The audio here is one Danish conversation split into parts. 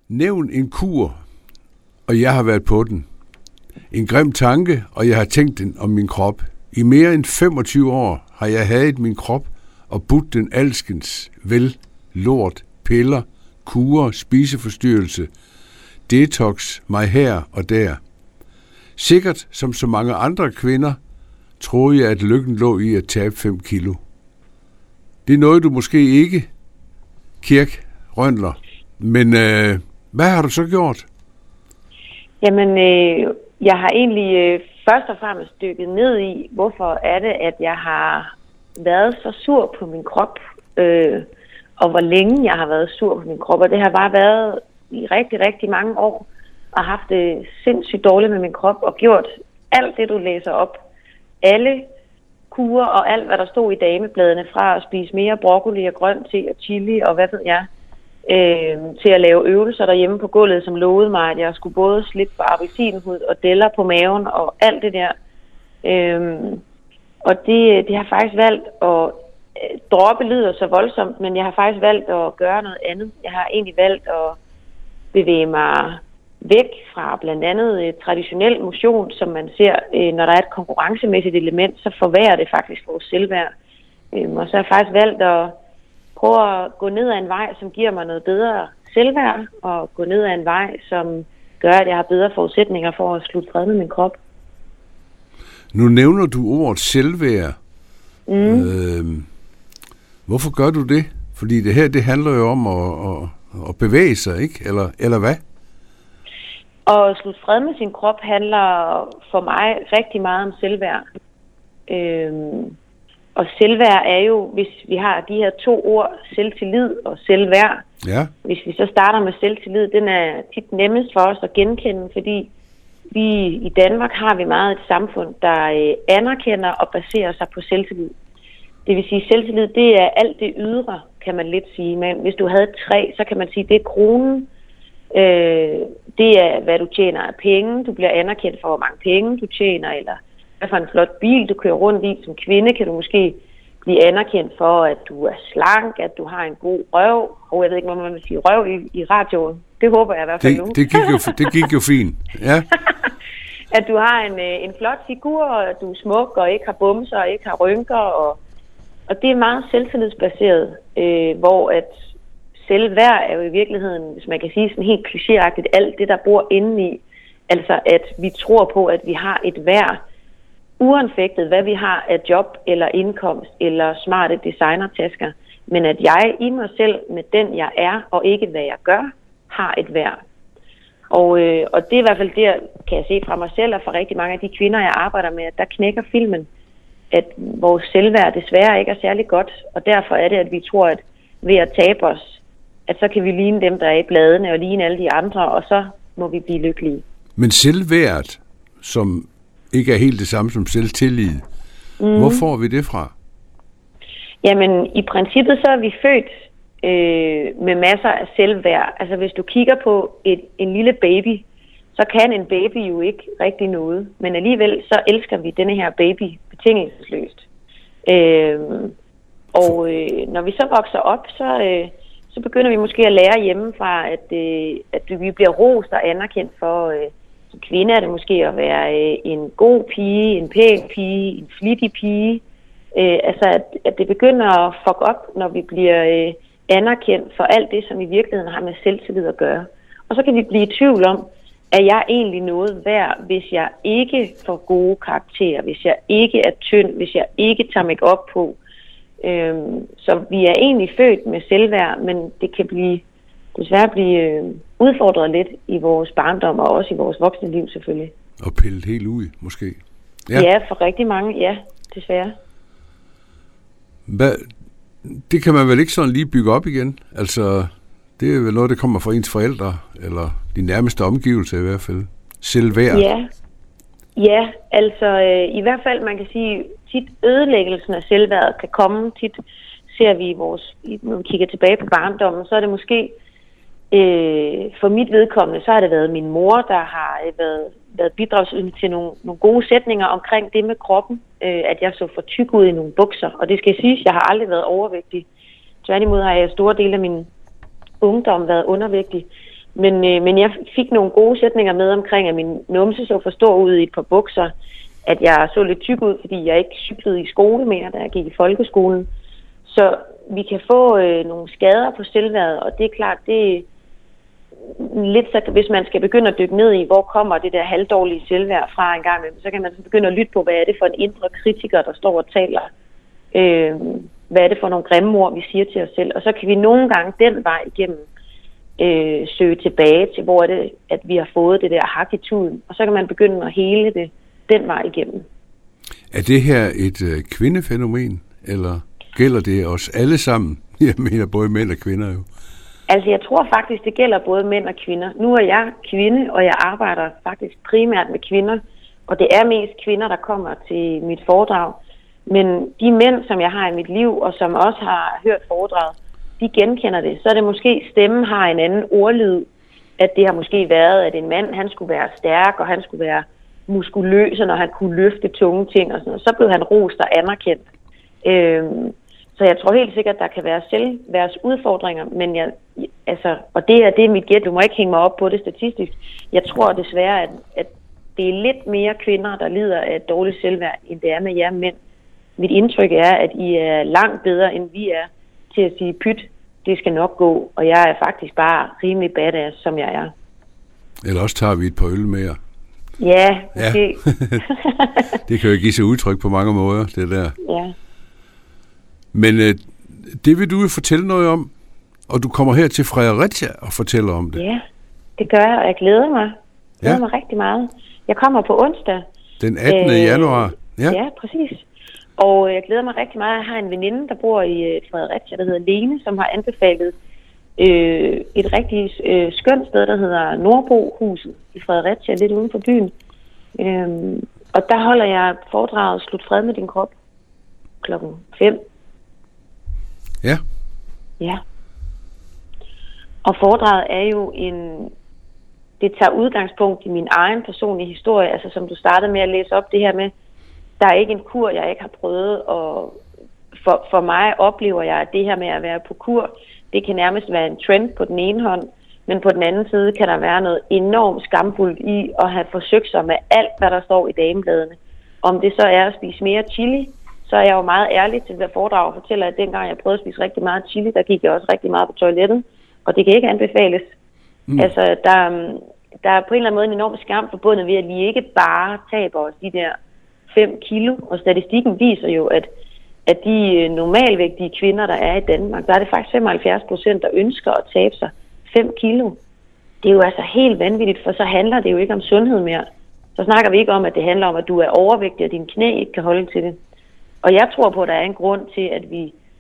Nævn en kur, og jeg har været på den. En grim tanke, og jeg har tænkt den om min krop. I mere end 25 år har jeg hadet min krop og budt den alskens lort, piller, kurer, spiseforstyrrelse, detox mig her og der. Sikkert som så mange andre kvinder, troede jeg, at lykken lå i at tabe 5 kilo. Det er noget, du måske ikke, Kirk Rønler. Men hvad har du så gjort? Jamen, jeg har egentlig først og fremmest dykket ned i, hvorfor er det, at jeg har været så sur på min krop, og hvor længe jeg har været sur på min krop. Og det har bare været i rigtig, rigtig mange år, og haft det sindssygt dårligt med min krop, og gjort alt det, du læser op. Alle kurer og alt, hvad der stod i damebladene, fra at spise mere broccoli og grønt te og chili og hvad ved jeg, til at lave øvelser derhjemme på gulvet, som lovede mig, at jeg skulle både slippe for appelsinhud og deller på maven og alt det der. Og det har faktisk valgt at droppe lyder så voldsomt, men jeg har faktisk valgt at gøre noget andet. Jeg har egentlig valgt at bevæge mig væk fra blandt andet traditionel motion, som man ser, når der er et konkurrencemæssigt element, så forværrer det faktisk vores selvværd. Og så har jeg faktisk valgt at prøve at gå ned ad en vej, som giver mig noget bedre selvværd, og gå ned ad en vej, som gør, at jeg har bedre forudsætninger for at slutte fred med min krop. Nu nævner du ordet selvværd. Hvorfor gør du det? Fordi det her, det handler jo om at bevæge sig, ikke? Eller hvad? At slutte fred med sin krop handler for mig rigtig meget om selvværd. Og selvværd er jo, hvis vi har de her 2 ord, selvtillid og selvværd. Ja. Hvis vi så starter med selvtillid, den er tit nemmest for os at genkende, fordi vi i Danmark har vi meget et samfund, der anerkender og baserer sig på selvtillid. Det vil sige, selvtillid, det er alt det ydre, kan man lidt sige. Men hvis du havde et træ, så kan man sige, det er kronen. Det er, hvad du tjener af penge. Du bliver anerkendt for, hvor mange penge du tjener, eller hvad for en flot bil, du kører rundt i. Som kvinde kan du måske blive anerkendt for, at du er slank, at du har en god røv. Og jeg ved ikke, hvad man vil sige røv i radioen. Det håber jeg i hvert fald nu. Det gik jo fint. Ja. At du har en flot figur, og at du er smuk, og ikke har bumser, og ikke har rynker. Og det er meget selvtillidsbaseret, hvor at selvværd er jo i virkeligheden, hvis man kan sige sådan helt klichéagtigt, alt det, der bor indeni. Altså at vi tror på, at vi har et værd, uanfægtet hvad vi har af job eller indkomst eller smarte designertasker, men at jeg i mig selv med den jeg er, og ikke hvad jeg gør, har et værd. Og det er i hvert fald der, kan jeg se fra mig selv og fra rigtig mange af de kvinder, jeg arbejder med, at der knækker filmen, at vores selvværd desværre ikke er særlig godt, og derfor er det, at vi tror, at ved at tabe os, at så kan vi ligne dem, der er i bladene, og ligne alle de andre, og så må vi blive lykkelige. Men selvværd, som ikke er helt det samme som selvtillid, hvor får vi det fra? Jamen, i princippet så er vi født med masser af selvværd. Altså, hvis du kigger på en lille baby, så kan en baby jo ikke rigtig noget. Men alligevel så elsker vi denne her baby betingelsesløst. Når vi så vokser op, så begynder vi måske at lære hjemmefra, at vi bliver rost og anerkendt for, som kvinde er det måske at være en god pige, en pæn pige, en flittig pige. Altså at det begynder at fuck op, når vi bliver anerkendt for alt det, som i virkeligheden har med selvtillid at gøre. Og så kan vi blive i tvivl om, er jeg egentlig noget værd, hvis jeg ikke får gode karakterer, hvis jeg ikke er tynd, hvis jeg ikke tager make op på. Så vi er egentlig født med selvværd, men det kan desværre blive udfordret lidt i vores barndom, og også i vores voksne liv selvfølgelig. Og pillet helt ud, måske. Ja, for rigtig mange, ja, desværre. Det kan man vel ikke sådan lige bygge op igen? Altså, det er vel noget, der kommer fra ens forældre, eller de nærmeste omgivelser i hvert fald. Selvværd. Ja, altså i hvert fald, man kan sige, tit ødelæggelsen af selvværd kan komme. Tit ser vi når vi kigger tilbage på barndommen, så er det måske, for mit vedkommende, så har det været min mor, der har været bidragsydende til nogle gode sætninger omkring det med kroppen, at jeg så for tyk ud i nogle bukser. Og det skal siges, jeg har aldrig været overvægtig. Tværtimod har jeg store dele af min ungdom været undervægtig. Men jeg fik nogle gode sætninger med omkring, at min numse så for stor ud i et par bukser, at jeg så lidt tyk ud, fordi jeg ikke cyklede i skole mere, da jeg gik i folkeskolen. Så vi kan få nogle skader på selvværdet, og det er klart, det er lidt så, hvis man skal begynde at dykke ned i, hvor kommer det der halvdårlige selvværd fra en gang imellem, så kan man så begynde at lytte på, hvad er det for en indre kritiker, der står og taler. Hvad er det for nogle grimme ord, vi siger til os selv. Og så kan vi nogle gange den vej igennem søge tilbage til, hvor er det, at vi har fået det der hak i tuden. Og så kan man begynde at hele det den vej igennem. Er det her et kvindefænomen, eller gælder det os alle sammen? Jeg mener både mænd og kvinder jo. Altså jeg tror faktisk, det gælder både mænd og kvinder. Nu er jeg kvinde, og jeg arbejder faktisk primært med kvinder. Og det er mest kvinder, der kommer til mit foredrag. Men de mænd, som jeg har i mit liv, og som også har hørt foredraget, de genkender det. Så er det måske, stemmen har en anden ordlyd, at det har måske været, at en mand, han skulle være stærk, og han skulle være muskuløs, når han kunne løfte tunge ting og sådan noget. Så blev han rost og anerkendt. Så jeg tror helt sikkert, at der kan være selvværdsudfordringer, men og det er mit gæt, du må ikke hænge mig op på det statistisk. Jeg tror desværre, at det er lidt mere kvinder, der lider af dårligt selvværd, end det er med jer mænd. Mit indtryk er, at I er langt bedre, end vi er, til at sige, pyt, det skal nok gå, og jeg er faktisk bare rimelig badass, som jeg er. Eller også tager vi et par øl mere. Ja, måske. Ja. Det kan jo give sig udtryk på mange måder, det der. Ja. Men det vil du jo fortælle noget om, og du kommer her til Fredericia og fortæller om det. Ja, det gør jeg, og jeg glæder mig. Jeg glæder mig rigtig meget. Jeg kommer på onsdag. Den 18. januar. Ja, præcis. Og jeg glæder mig rigtig meget. Jeg har en veninde, der bor i Fredericia, der hedder Lene, som har anbefalet et rigtig skønt sted, der hedder Nordbohuset i Fredericia, lidt uden for byen. Og der holder jeg foredraget Slut fred med din krop 5:00. Ja. Ja. Og foredraget er jo det tager udgangspunkt i min egen personlige historie, altså som du startede med at læse op, det her med, der er ikke en kur, jeg ikke har prøvet, og for mig oplever jeg, at det her med at være på kur, det kan nærmest være en trend på den ene hånd, men på den anden side kan der være noget enormt skamfuldt i at have forsøgt sig med alt, hvad der står i damebladene. Om det så er at spise mere chili, så er jeg jo meget ærlig til det foredrag og fortæller, at dengang jeg prøvede at spise rigtig meget chili, der gik jeg også rigtig meget på toilettet, og det kan ikke anbefales. Altså, der er på en eller anden måde en enorm skam forbundet ved, at vi ikke bare taber os de der 5 kilo, og statistikken viser jo, at de normalvægtige kvinder, der er i Danmark, der er det faktisk 75%, der ønsker at tabe sig 5 kilo. Det er jo altså helt vanvittigt, for så handler det jo ikke om sundhed mere. Så snakker vi ikke om, at det handler om, at du er overvægtig, og dine knæ ikke kan holde til det. Og jeg tror på, at der er en grund til, at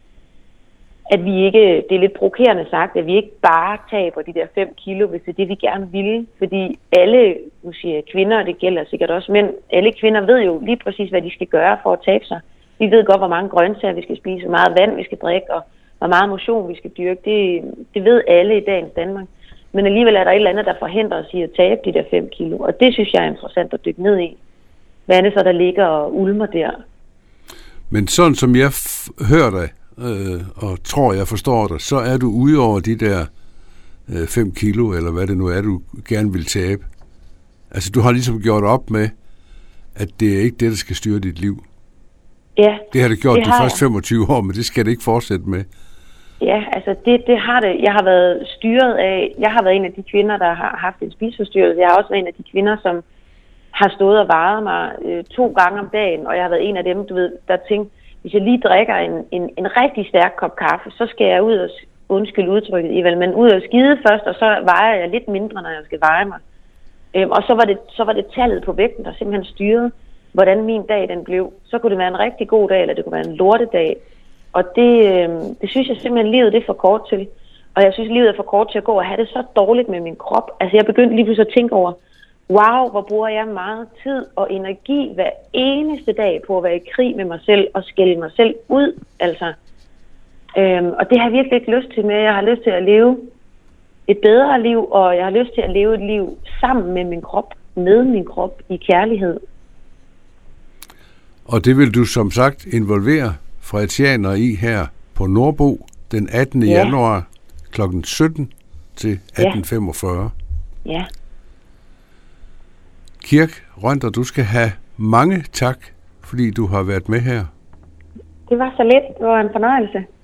vi ikke, det er lidt provokerende sagt, at vi ikke bare taber de der 5 kilo, hvis det er det, vi gerne vil. Fordi alle, nu siger jeg kvinder, det gælder sikkert også mænd, alle kvinder ved jo lige præcis, hvad de skal gøre for at tabe sig. Vi ved godt, hvor mange grøntsager vi skal spise, hvor meget vand vi skal drikke, og hvor meget motion vi skal dyrke. Det ved alle i dagens Danmark. Men alligevel er der et eller andet, der forhindrer os i at tabe de der 5 kilo. Og det synes jeg er interessant at dykke ned i. Hvad er det så, der ligger og ulmer der? Men sådan som jeg hører dig, og tror jeg forstår dig, så er du ude over de der 5 kilo, eller hvad det nu er, du gerne vil tabe. Altså du har ligesom gjort op med, at det er ikke det, der skal styre dit liv. Ja. Det har det gjort de første 25 år, men det skal det ikke fortsætte med. Ja, altså det har det. Jeg har været styret af, jeg har været en af de kvinder, der har haft en spiseforstyrrelse. Jeg har også været en af de kvinder, som har stået og vejet mig 2 gange om dagen, og jeg har været en af dem, du ved, der tænkte, hvis jeg lige drikker en rigtig stærk kop kaffe, så skal jeg ud og, undskyld udtrykket, men ud og skide først, og så vejer jeg lidt mindre, når jeg skal veje mig. Og så var det tallet på vægten, der simpelthen styrede, hvordan min dag den blev. Så kunne det være en rigtig god dag, eller det kunne være en lortedag. Og det synes jeg simpelthen, livet det er for kort til. Og jeg synes, livet er for kort til at gå og have det så dårligt med min krop. Altså jeg begyndte lige pludselig at tænke over, wow, hvor bruger jeg meget tid og energi hver eneste dag på at være i krig med mig selv og skælde mig selv ud. Altså. Og det har jeg virkelig ikke lyst til mere. Jeg har lyst til at leve et bedre liv, og jeg har lyst til at leve et liv sammen med min krop, i kærlighed. Og det vil du som sagt involvere fredericianere i her på Nordbo den 18. januar kl. 17 til 1845. Ja. Kirk Rønter, du skal have mange tak, fordi du har været med her. Det var så lidt. Det var en fornøjelse.